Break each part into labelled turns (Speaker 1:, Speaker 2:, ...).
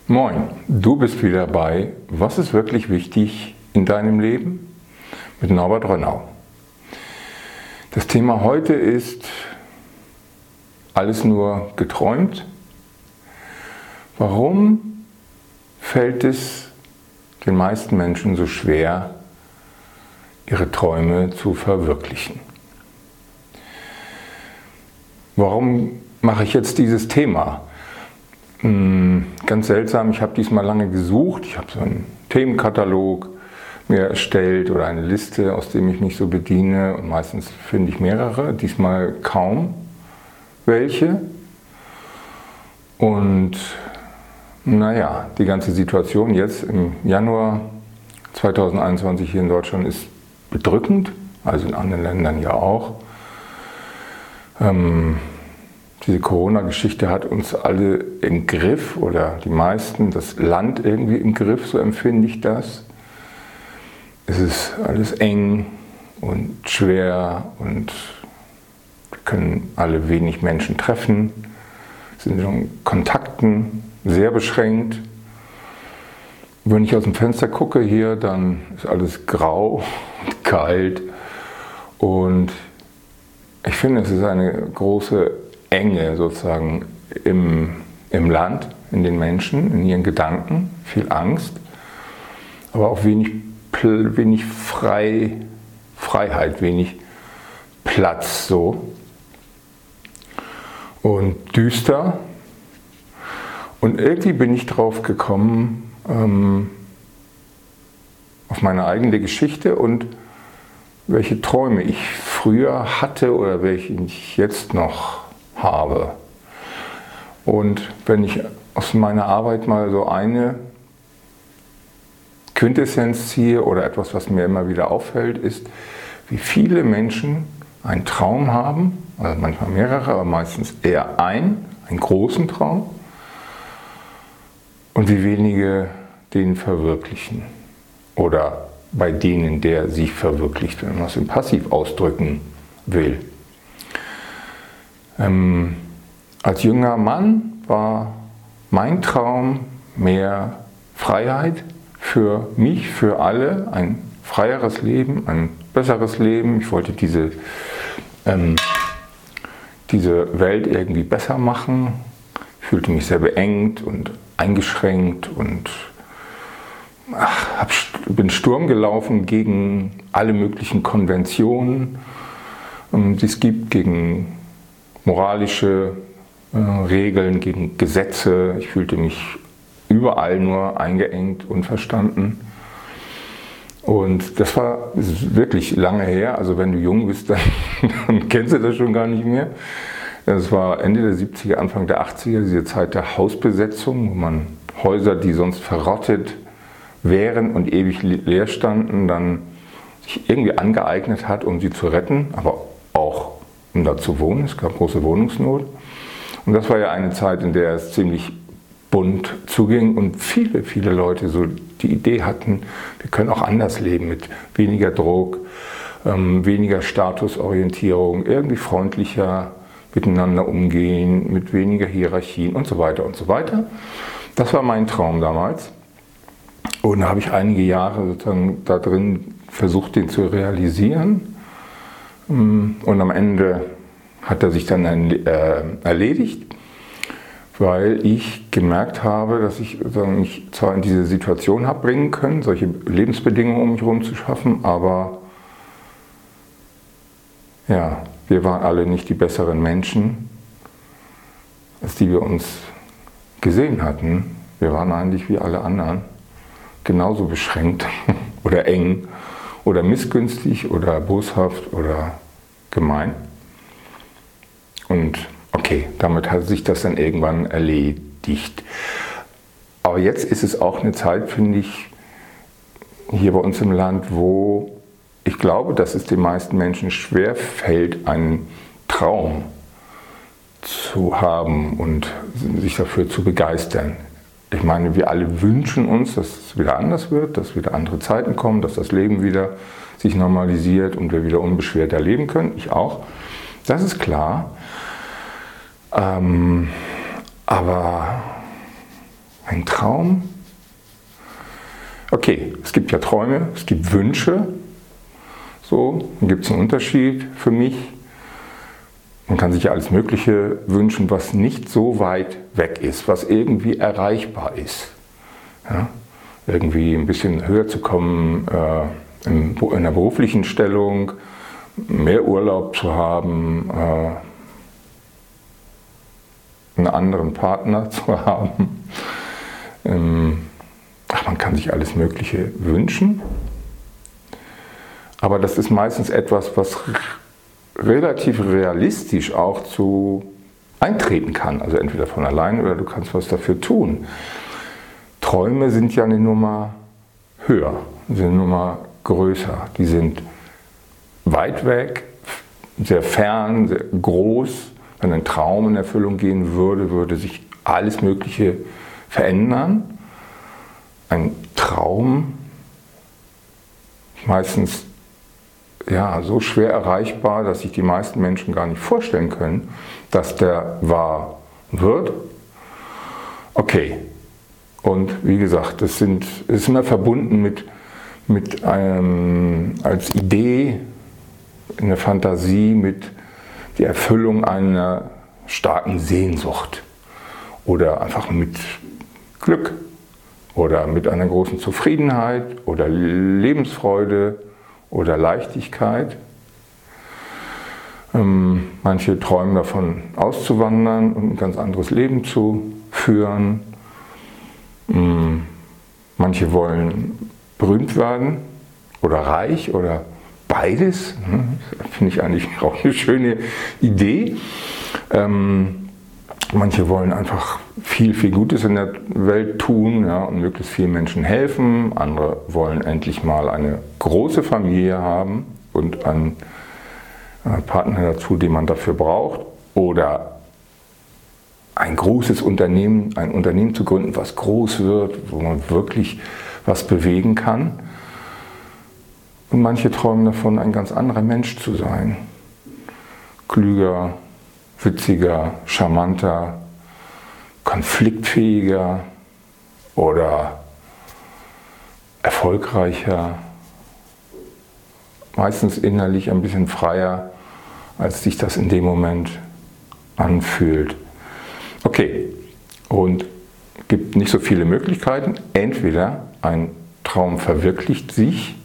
Speaker 1: Moin, du bist wieder bei Was ist wirklich wichtig in deinem Leben? Mit Norbert Rönnau. Das Thema heute ist alles nur geträumt. Warum fällt es den meisten Menschen so schwer, ihre Träume zu verwirklichen? Warum mache ich jetzt dieses Thema? Ganz seltsam, ich habe diesmal lange gesucht, ich habe so einen Themenkatalog mir erstellt oder eine Liste, aus dem ich mich so bediene, und meistens finde ich mehrere, diesmal kaum welche. Und naja, die ganze Situation jetzt im Januar 2021 hier in Deutschland ist bedrückend, also in anderen Ländern ja auch. Diese Corona-Geschichte hat uns alle im Griff, oder die meisten, das Land irgendwie im Griff, so empfinde ich das. Es ist alles eng und schwer und wir können alle wenig Menschen treffen, sind in Kontakten sehr beschränkt. Wenn ich aus dem Fenster gucke hier, dann ist alles grau und kalt, und ich finde, es ist eine große Enge sozusagen im Land, in den Menschen, in ihren Gedanken, viel Angst, aber auch wenig Freiheit, wenig Platz so, und düster. Und irgendwie bin ich drauf gekommen, auf meine eigene Geschichte und welche Träume ich früher hatte oder welche ich jetzt noch habe. Und wenn ich aus meiner Arbeit mal so eine Quintessenz ziehe oder etwas, was mir immer wieder auffällt, ist, wie viele Menschen einen Traum haben, also manchmal mehrere, aber meistens eher einen großen Traum, und wie wenige den verwirklichen oder bei denen der sich verwirklicht, wenn man es im Passiv ausdrücken will. Als junger Mann war mein Traum mehr Freiheit für mich, für alle, ein freieres Leben, ein besseres Leben. Ich wollte diese Welt irgendwie besser machen. Ich fühlte mich sehr beengt und eingeschränkt und bin Sturm gelaufen gegen alle möglichen Konventionen, die es gibt, gegen moralische Regeln, gegen Gesetze. Ich fühlte mich überall nur eingeengt, unverstanden. Und das war wirklich lange her. Also wenn du jung bist, dann kennst du das schon gar nicht mehr. Das war Ende der 70er, Anfang der 80er, diese Zeit der Hausbesetzung, wo man Häuser, die sonst verrottet wären und ewig leer standen, dann sich irgendwie angeeignet hat, um sie zu retten, aber auch um da zu wohnen. Es gab große Wohnungsnot. Und das war ja eine Zeit, in der es ziemlich bunt zuging und viele Leute so die Idee hatten, wir können auch anders leben, mit weniger Druck, weniger Statusorientierung, irgendwie freundlicher miteinander umgehen, mit weniger Hierarchien und so weiter und so weiter. Das war mein Traum damals. Und da habe ich einige Jahre sozusagen da drin versucht, den zu realisieren. Und am Ende hat er sich dann erledigt, weil ich gemerkt habe, dass ich mich zwar in diese Situation habe bringen können, solche Lebensbedingungen um mich herum zu schaffen, aber ja, wir waren alle nicht die besseren Menschen, als die wir uns gesehen hatten. Wir waren eigentlich wie alle anderen genauso beschränkt oder eng oder missgünstig oder boshaft oder gemein. Und okay, damit hat sich das dann irgendwann erledigt. Aber jetzt ist es auch eine Zeit, finde ich, hier bei uns im Land, wo ich glaube, dass es den meisten Menschen schwer fällt, einen Traum zu haben und sich dafür zu begeistern. Ich meine, wir alle wünschen uns, dass es wieder anders wird, dass wieder andere Zeiten kommen, dass das Leben wieder sich normalisiert und wir wieder unbeschwerter leben können. Ich auch. Das ist klar. Aber Ein Traum? Okay, es gibt ja Träume, es gibt Wünsche. So, dann gibt es einen Unterschied für mich. Man kann sich ja alles Mögliche wünschen, was nicht so weit weg ist, was irgendwie erreichbar ist. Ja? Irgendwie ein bisschen höher zu kommen in einer beruflichen Stellung, mehr Urlaub zu haben, einen anderen Partner zu haben. Man kann sich alles Mögliche wünschen. Aber das ist meistens etwas, was relativ realistisch auch eintreten kann. Also entweder von allein oder du kannst was dafür tun. Träume sind ja eine Nummer höher, sind eine Nummer größer. Die sind weit weg, sehr fern, sehr groß. Wenn ein Traum in Erfüllung gehen würde, würde sich alles Mögliche verändern. Ein Traum meistens so schwer erreichbar, dass sich die meisten Menschen gar nicht vorstellen können, dass der wahr wird. Okay, und wie gesagt, es ist immer verbunden mit einem, als Idee, in der Fantasie, mit der Erfüllung einer starken Sehnsucht oder einfach mit Glück oder mit einer großen Zufriedenheit oder Lebensfreude oder Leichtigkeit. Manche träumen davon, auszuwandern und ein ganz anderes Leben zu führen. Manche wollen berühmt werden oder reich oder beides. Das finde ich eigentlich auch eine schöne Idee. Manche wollen einfach viel, viel Gutes in der Welt tun, und möglichst vielen Menschen helfen. Andere wollen endlich mal eine große Familie haben und einen Partner dazu, den man dafür braucht. Oder ein großes Unternehmen, ein Unternehmen zu gründen, was groß wird, wo man wirklich was bewegen kann. Und manche träumen davon, ein ganz anderer Mensch zu sein. Klüger, witziger, charmanter, konfliktfähiger oder erfolgreicher, meistens innerlich ein bisschen freier, als sich das in dem Moment anfühlt. Okay, und es gibt nicht so viele Möglichkeiten. Entweder ein Traum verwirklicht sich,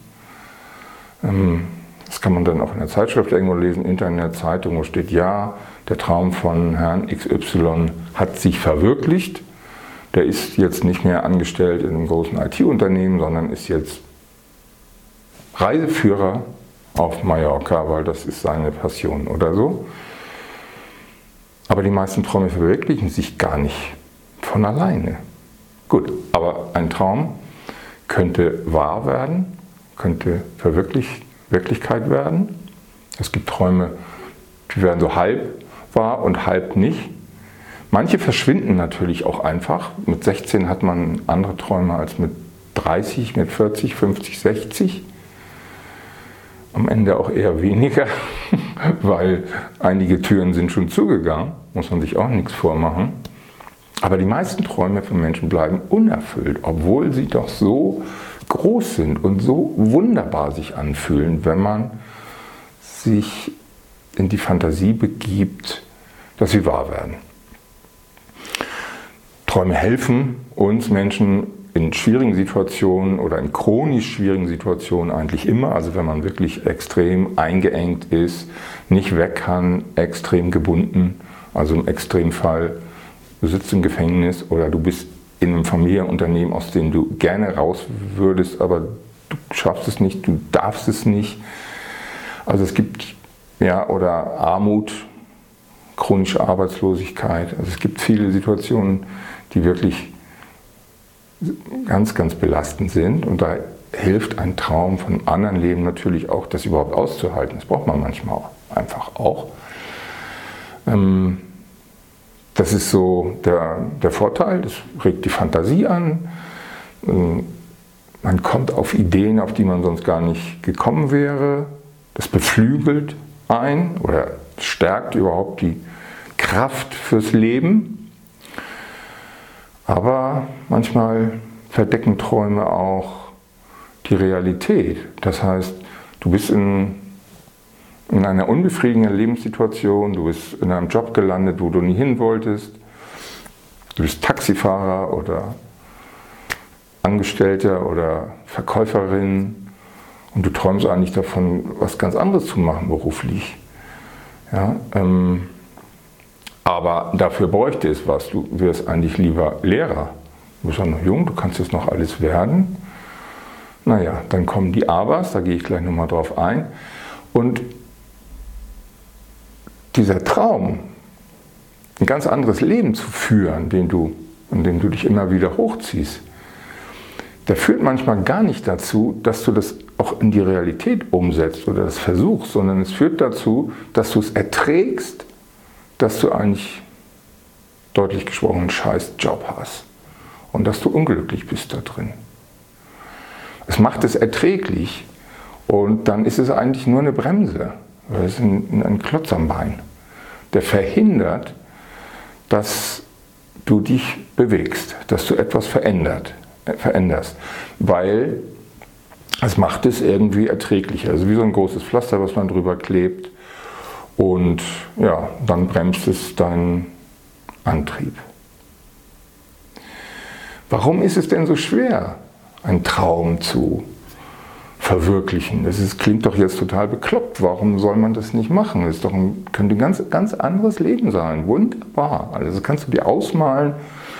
Speaker 1: das kann man dann auch in der Zeitschrift irgendwo lesen, Internet, Zeitung, wo steht, ja, der Traum von Herrn XY hat sich verwirklicht. Der ist jetzt nicht mehr angestellt in einem großen IT-Unternehmen, sondern ist jetzt Reiseführer auf Mallorca, weil das ist seine Passion oder so. Aber die meisten Träume verwirklichen sich gar nicht von alleine. Gut, aber ein Traum könnte wahr werden, könnte Wirklichkeit werden. Es gibt Träume, die werden so halb wahr und halb nicht. Manche verschwinden natürlich auch einfach. Mit 16 hat man andere Träume als mit 30, mit 40, 50, 60. Am Ende auch eher weniger, weil einige Türen sind schon zugegangen, muss man sich auch nichts vormachen. Aber die meisten Träume von Menschen bleiben unerfüllt, obwohl sie doch so groß sind und so wunderbar sich anfühlen, wenn man sich in die Fantasie begibt, dass sie wahr werden. Träume helfen uns Menschen in schwierigen Situationen oder in chronisch schwierigen Situationen eigentlich immer. Also wenn man wirklich extrem eingeengt ist, nicht weg kann, extrem gebunden, also im Extremfall, du sitzt im Gefängnis oder du bist in einem Familienunternehmen, aus dem du gerne raus würdest, aber du schaffst es nicht, du darfst es nicht. Also es gibt, oder Armut, chronische Arbeitslosigkeit. Also es gibt viele Situationen, die wirklich ganz, ganz belastend sind. Und da hilft ein Traum von einem anderen Leben natürlich auch, das überhaupt auszuhalten. Das braucht man manchmal auch, einfach auch. Das ist so der Vorteil, das regt die Fantasie an. Man kommt auf Ideen, auf die man sonst gar nicht gekommen wäre. Das beflügelt ein oder stärkt überhaupt die Kraft fürs Leben. Aber manchmal verdecken Träume auch die Realität. Das heißt, du bist in einer unbefriedigenden Lebenssituation, du bist in einem Job gelandet, wo du nie hin wolltest, du bist Taxifahrer oder Angestellter oder Verkäuferin und du träumst eigentlich davon, was ganz anderes zu machen beruflich. Ja, aber dafür bräuchte es was. Du wärst eigentlich lieber Lehrer. Du bist ja noch jung, du kannst jetzt noch alles werden. Naja, dann kommen die Abers, da gehe ich gleich nochmal drauf ein. Und dieser Traum, ein ganz anderes Leben zu führen, in dem du dich immer wieder hochziehst, der führt manchmal gar nicht dazu, dass du das auch in die Realität umsetzt oder das versuchst, sondern es führt dazu, dass du es erträgst, dass du eigentlich, deutlich gesprochen, einen scheiß Job hast und dass du unglücklich bist da drin. Es macht es erträglich und dann ist es eigentlich nur eine Bremse. Das ist ein Klotz am Bein, der verhindert, dass du dich bewegst, dass du etwas veränderst, weil es macht es irgendwie erträglicher. Also wie so ein großes Pflaster, was man drüber klebt und ja, dann bremst es deinen Antrieb. Warum ist es denn so schwer, einen Traum zu verwirklichen? Klingt doch jetzt total bekloppt. Warum soll man das nicht machen? Das könnte ein ganz anderes Leben sein. Wunderbar. Also das kannst du dir ausmalen.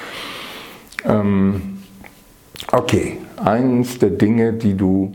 Speaker 1: Okay, eines der Dinge, die du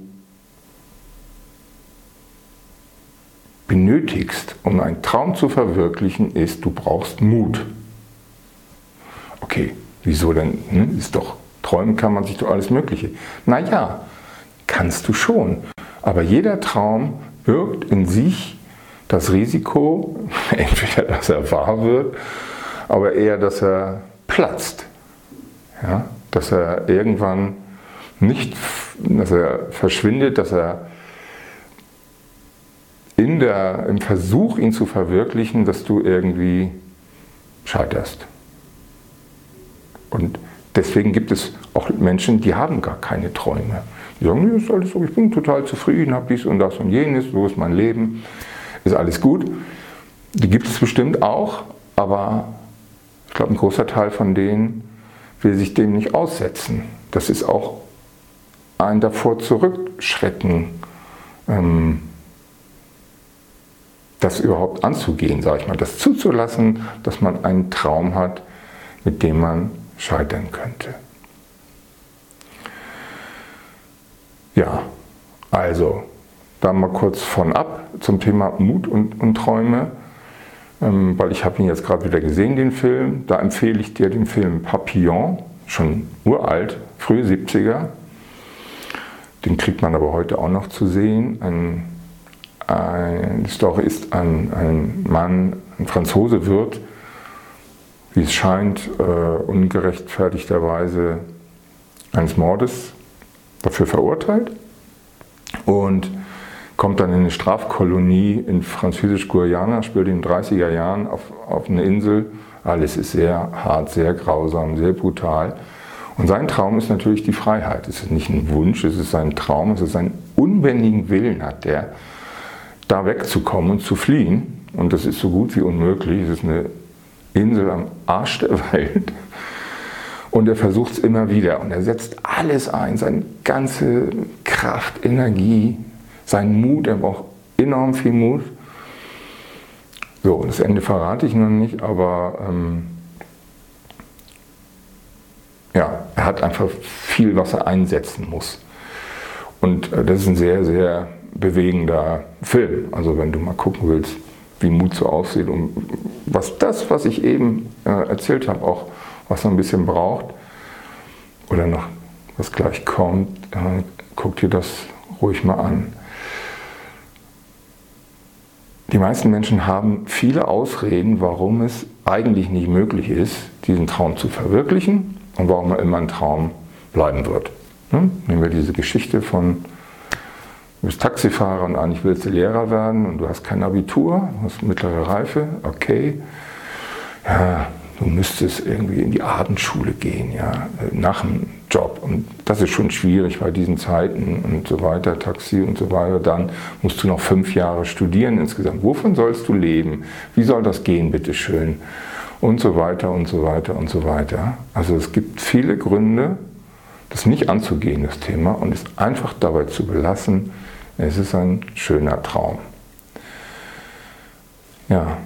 Speaker 1: benötigst, um einen Traum zu verwirklichen, ist, du brauchst Mut. Okay, wieso denn? Träumen kann man sich doch alles Mögliche. Naja, kannst du schon. Aber jeder Traum birgt in sich das Risiko, entweder dass er wahr wird, aber eher, dass er platzt. Ja? Dass er irgendwann dass er verschwindet, dass er im Versuch, ihn zu verwirklichen, dass du irgendwie scheiterst. Und deswegen gibt es auch Menschen, die haben gar keine Träume. Die sagen, nee, ist alles so, ich bin total zufrieden, habe dies und das und jenes, so ist mein Leben, ist alles gut. Die gibt es bestimmt auch, aber ich glaube, ein großer Teil von denen will sich dem nicht aussetzen. Das ist auch ein davor zurückschrecken, das überhaupt anzugehen, sage ich mal, das zuzulassen, dass man einen Traum hat, mit dem man scheitern könnte. Ja, also da mal kurz von ab zum Thema Mut und Träume, weil ich habe ihn jetzt gerade wieder gesehen, den Film. Da empfehle ich dir den Film Papillon, schon uralt, frühe 70er. Den kriegt man aber heute auch noch zu sehen. Die Story ist ein Mann, ein Franzose wird, wie es scheint, ungerechtfertigterweise eines Mordes dafür verurteilt und kommt dann in eine Strafkolonie in Französisch-Guyana, spielt in den 30er Jahren auf einer Insel. Alles ist sehr hart, sehr grausam, sehr brutal. Und sein Traum ist natürlich die Freiheit. Es ist nicht ein Wunsch, es ist sein Traum, es ist einen unbändigen Willen hat der, da wegzukommen und zu fliehen. Und das ist so gut wie unmöglich. Es ist eine Insel am Arsch der Welt. Und er versucht es immer wieder. Und er setzt alles ein, seine ganze Kraft, Energie, seinen Mut. Er braucht enorm viel Mut. So, das Ende verrate ich noch nicht, aber ja, er hat einfach viel, was er einsetzen muss. Und das ist ein sehr, sehr bewegender Film. Also wenn du mal gucken willst, wie Mut so aussieht und was ich eben erzählt habe, auch was er ein bisschen braucht oder noch was gleich kommt, guck dir das ruhig mal an. Die meisten Menschen haben viele Ausreden, warum es eigentlich nicht möglich ist, diesen Traum zu verwirklichen und warum er immer ein Traum bleiben wird. Nehmen wir diese Geschichte von, du bist Taxifahrer und eigentlich willst du Lehrer werden und du hast kein Abitur, du hast mittlere Reife, okay. Ja, du müsstest irgendwie in die Abendschule gehen, ja, nach dem Job. Und das ist schon schwierig bei diesen Zeiten und so weiter, Taxi und so weiter. Dann musst du noch 5 Jahre studieren insgesamt. Wovon sollst du leben? Wie soll das gehen, bitteschön? Und so weiter und so weiter und so weiter. Also es gibt viele Gründe, das nicht anzugehen, das Thema, und es einfach dabei zu belassen, es ist ein schöner Traum. Ja,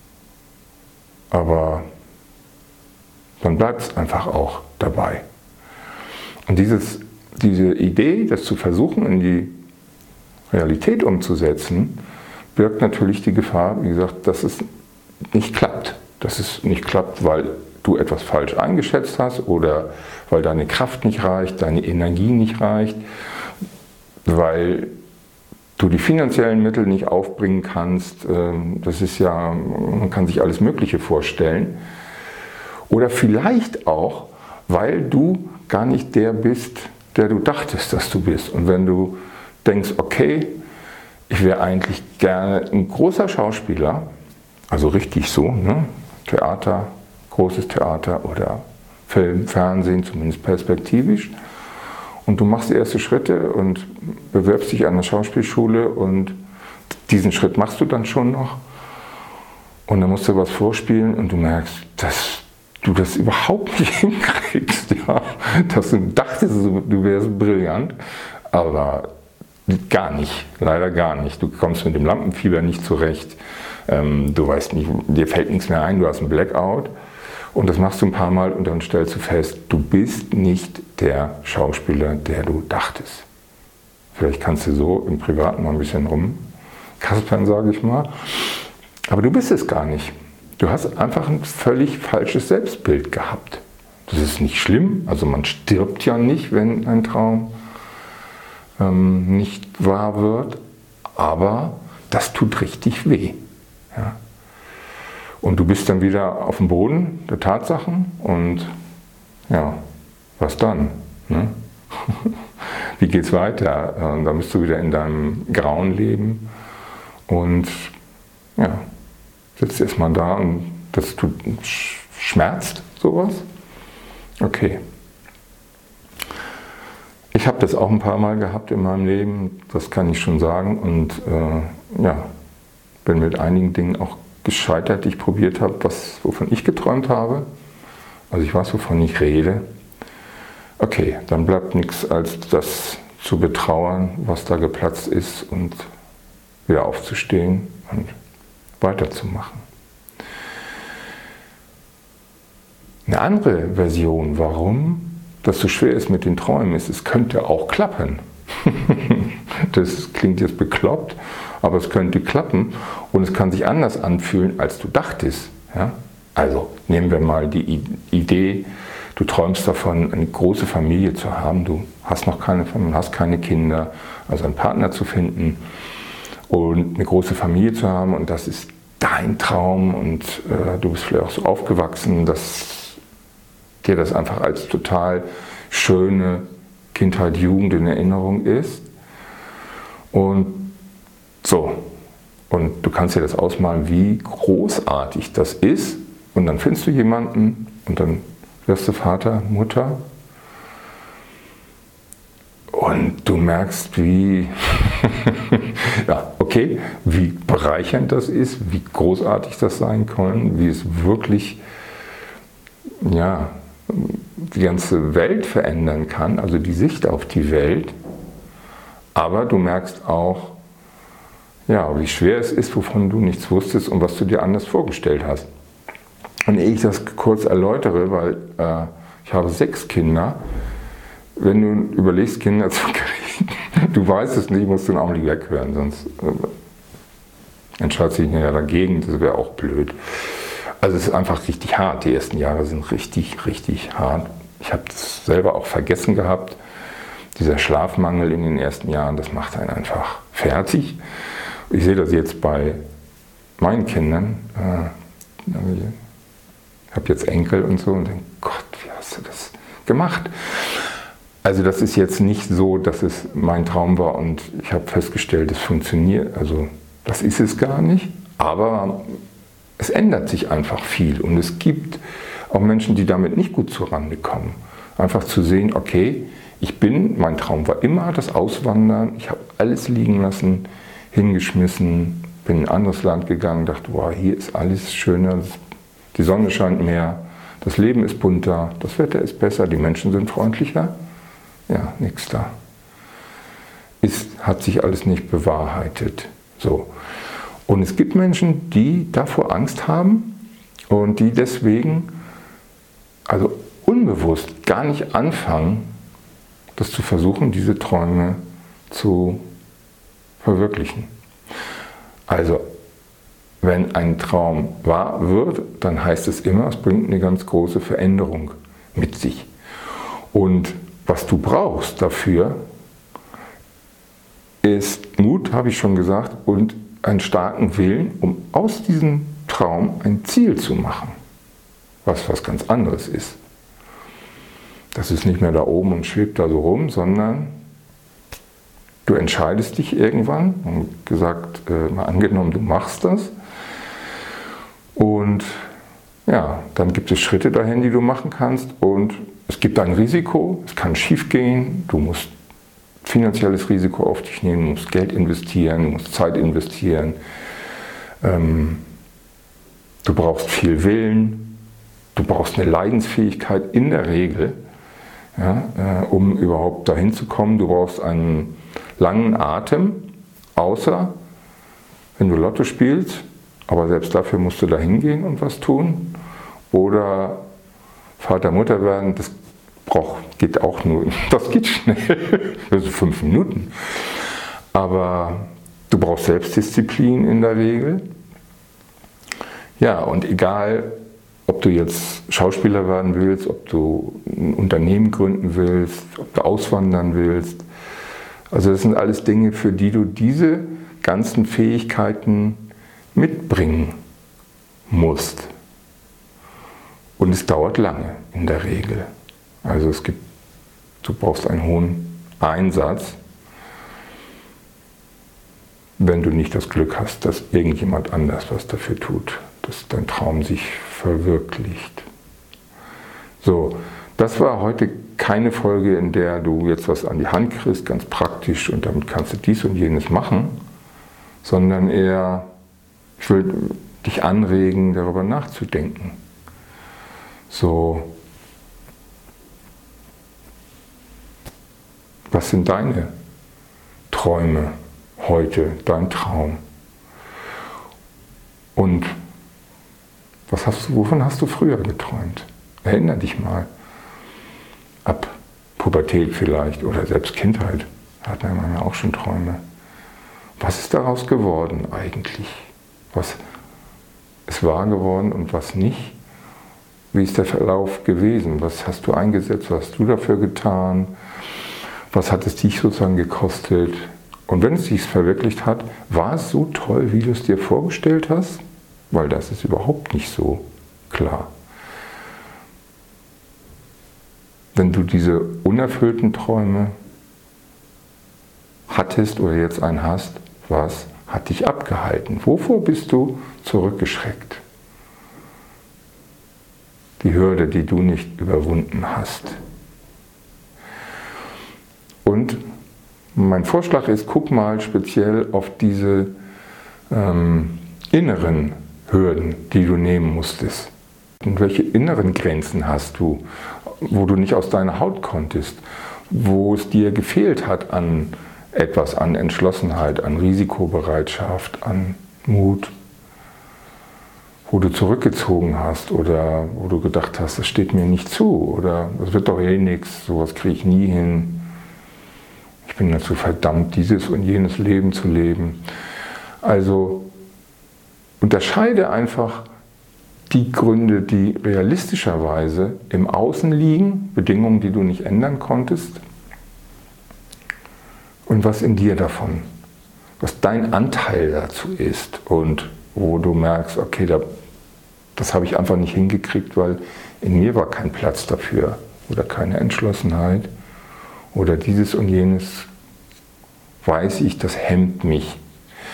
Speaker 1: aber dann bleibt es einfach auch dabei. Und diese Idee, das zu versuchen, in die Realität umzusetzen, birgt natürlich die Gefahr, wie gesagt, dass es nicht klappt. Dass es nicht klappt, weil du etwas falsch eingeschätzt hast oder weil deine Kraft nicht reicht, deine Energie nicht reicht, weil du die finanziellen Mittel nicht aufbringen kannst. Das ist ja, man kann sich alles Mögliche vorstellen. Oder vielleicht auch, weil du gar nicht der bist, der du dachtest, dass du bist. Und wenn du denkst, okay, ich wäre eigentlich gerne ein großer Schauspieler, also richtig so, ne? Theater, großes Theater oder Film, Fernsehen, zumindest perspektivisch. Und du machst die ersten Schritte und bewirbst dich an der Schauspielschule und diesen Schritt machst du dann schon noch. Und dann musst du was vorspielen und du merkst, dass du das überhaupt nicht hinkriegst. Ja? Dass du dachtest, du wärst brillant, aber gar nicht, leider gar nicht. Du kommst mit dem Lampenfieber nicht zurecht. Du weißt nicht, dir fällt nichts mehr ein, du hast einen Blackout. Und das machst du ein paar Mal und dann stellst du fest, du bist nicht der Schauspieler, der du dachtest. Vielleicht kannst du so im Privaten mal ein bisschen rumkaspern, sage ich mal. Aber du bist es gar nicht. Du hast einfach ein völlig falsches Selbstbild gehabt. Das ist nicht schlimm, also man stirbt ja nicht, wenn ein Traum nicht wahr wird, aber das tut richtig weh. Ja. Und du bist dann wieder auf dem Boden der Tatsachen und ja, was dann? Ne? Wie geht's weiter? Da bist du wieder in deinem grauen Leben und ja, sitzt erstmal da und das tut, schmerzt sowas. Okay. Ich habe das auch ein paar Mal gehabt in meinem Leben, das kann ich schon sagen, und ja, bin mit einigen Dingen auch gescheitert, die ich probiert habe, wovon ich geträumt habe. Also ich weiß, wovon ich rede. Okay, dann bleibt nichts als das zu betrauern, was da geplatzt ist und wieder aufzustehen und weiterzumachen. Eine andere Version, warum das so schwer ist mit den Träumen, ist, es könnte auch klappen. Das klingt jetzt bekloppt, aber es könnte klappen und es kann sich anders anfühlen, als du dachtest. Ja? Also nehmen wir mal die Idee, du träumst davon, eine große Familie zu haben, du hast noch keine Familie, hast keine Kinder, also einen Partner zu finden und eine große Familie zu haben, und das ist dein Traum und du bist vielleicht auch so aufgewachsen, dass dir das einfach als total schöne Kindheit, Jugend in Erinnerung ist. Und so, und du kannst dir das ausmalen, wie großartig das ist, und dann findest du jemanden und dann wirst du Vater, Mutter und du merkst, wie, ja, okay, wie bereichernd das ist, wie großartig das sein kann, wie es wirklich, ja, die ganze Welt verändern kann, also die Sicht auf die Welt. Aber du merkst auch, ja, wie schwer es ist, wovon du nichts wusstest und was du dir anders vorgestellt hast. Und ehe ich das kurz erläutere, weil ich habe 6 Kinder, wenn du überlegst, Kinder zu kriegen, du weißt es nicht, musst du einen Augenblick weghören, sonst entscheidest du dich ja dagegen, das wäre auch blöd. Also es ist einfach richtig hart, die ersten Jahre sind richtig, richtig hart. Ich habe das selber auch vergessen gehabt, dieser Schlafmangel in den ersten Jahren, das macht einen einfach fertig. Ich sehe das jetzt bei meinen Kindern, ich habe jetzt Enkel und so und denke, Gott, wie hast du das gemacht? Also das ist jetzt nicht so, dass es mein Traum war und ich habe festgestellt, es funktioniert, also das ist es gar nicht, aber es ändert sich einfach viel und es gibt auch Menschen, die damit nicht gut zurande kommen. Einfach zu sehen, okay, mein Traum war immer das Auswandern, ich habe alles liegen lassen, hingeschmissen, bin in ein anderes Land gegangen, dachte, wow, hier ist alles schöner, die Sonne scheint mehr, das Leben ist bunter, das Wetter ist besser, die Menschen sind freundlicher. Ja, nichts da. Hat sich alles nicht bewahrheitet. So. Und es gibt Menschen, die davor Angst haben und die deswegen, also unbewusst, gar nicht anfangen, das zu versuchen, diese Träume zu verwirklichen. Also, wenn ein Traum wahr wird, dann heißt es immer, es bringt eine ganz große Veränderung mit sich. Und was du brauchst dafür, ist Mut, habe ich schon gesagt, und einen starken Willen, um aus diesem Traum ein Ziel zu machen, was ganz anderes ist. Das ist nicht mehr da oben und schwebt da so rum, sondern du entscheidest dich irgendwann und gesagt, mal angenommen, du machst das. Und ja, dann gibt es Schritte dahin, die du machen kannst, und es gibt ein Risiko, es kann schief gehen, du musst finanzielles Risiko auf dich nehmen, du musst Geld investieren, du musst Zeit investieren, du brauchst viel Willen, du brauchst eine Leidensfähigkeit in der Regel, ja, um überhaupt dahin zu kommen. Du brauchst einen langen Atem, außer wenn du Lotto spielst, aber selbst dafür musst du da hingehen und was tun. Oder Vater, Mutter werden, das geht auch nur, das geht schnell, also 5 Minuten. Aber du brauchst Selbstdisziplin in der Regel. Ja, und egal, ob du jetzt Schauspieler werden willst, ob du ein Unternehmen gründen willst, ob du auswandern willst, also das sind alles Dinge, für die du diese ganzen Fähigkeiten mitbringen musst. Und es dauert lange in der Regel. Also du brauchst einen hohen Einsatz, wenn du nicht das Glück hast, dass irgendjemand anders was dafür tut, dass dein Traum sich verwirklicht. So, das war heute keine Folge, in der du jetzt was an die Hand kriegst, ganz praktisch, und damit kannst du dies und jenes machen, sondern eher, ich will dich anregen, darüber nachzudenken. So, was sind deine Träume heute, dein Traum? Und wovon hast du früher geträumt? Erinnere dich mal. Ab Pubertät vielleicht oder selbst Kindheit hat man ja auch schon Träume. Was ist daraus geworden eigentlich? Was ist wahr geworden und was nicht? Wie ist der Verlauf gewesen? Was hast du eingesetzt? Was hast du dafür getan? Was hat es dich sozusagen gekostet? Und wenn es sich verwirklicht hat, war es so toll, wie du es dir vorgestellt hast? Weil das ist überhaupt nicht so klar. Wenn du diese unerfüllten Träume hattest oder jetzt einen hast, was hat dich abgehalten? Wovor bist du zurückgeschreckt? Die Hürde, die du nicht überwunden hast. Und mein Vorschlag ist, guck mal speziell auf diese inneren Hürden, die du nehmen musstest. Und welche inneren Grenzen hast du, wo du nicht aus deiner Haut konntest, wo es dir gefehlt hat an etwas, an Entschlossenheit, an Risikobereitschaft, an Mut, wo du zurückgezogen hast oder wo du gedacht hast, das steht mir nicht zu oder das wird doch eh nichts, sowas kriege ich nie hin. Ich bin dazu verdammt, dieses und jenes Leben zu leben. Also unterscheide einfach die Gründe, die realistischerweise im Außen liegen, Bedingungen, die du nicht ändern konntest, und was in dir davon, was dein Anteil dazu ist und wo du merkst, okay, das habe ich einfach nicht hingekriegt, weil in mir war kein Platz dafür oder keine Entschlossenheit oder dieses und jenes, weiß ich, das hemmt mich.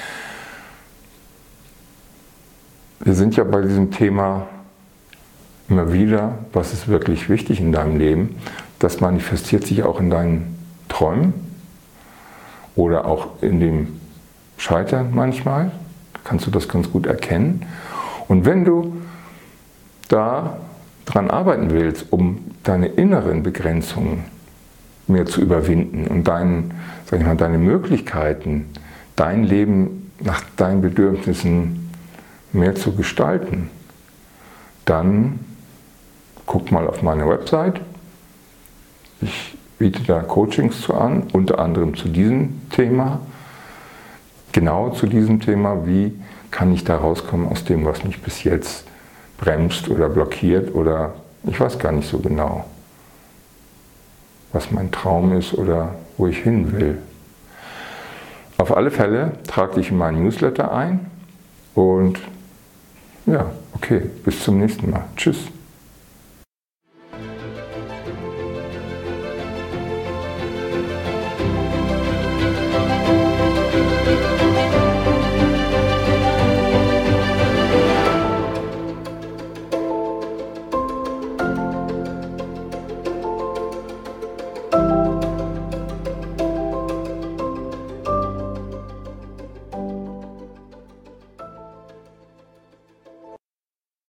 Speaker 1: Wir sind ja bei diesem Thema immer wieder, was ist wirklich wichtig in deinem Leben. Das manifestiert sich auch in deinen Träumen oder auch in dem Scheitern manchmal. Da kannst du das ganz gut erkennen. Und wenn du da dran arbeiten willst, um deine inneren Begrenzungen mehr zu überwinden und deine Möglichkeiten, dein Leben nach deinen Bedürfnissen mehr zu gestalten, dann guck mal auf meine Website. Ich biete da Coachings zu an, unter anderem zu diesem Thema. Genau zu diesem Thema, wie kann ich da rauskommen aus dem, was mich bis jetzt bremst oder blockiert oder ich weiß gar nicht so genau, was mein Traum ist oder wo ich hin will. Auf alle Fälle trage dich in meinen Newsletter ein und ja, okay, bis zum nächsten Mal. Tschüss.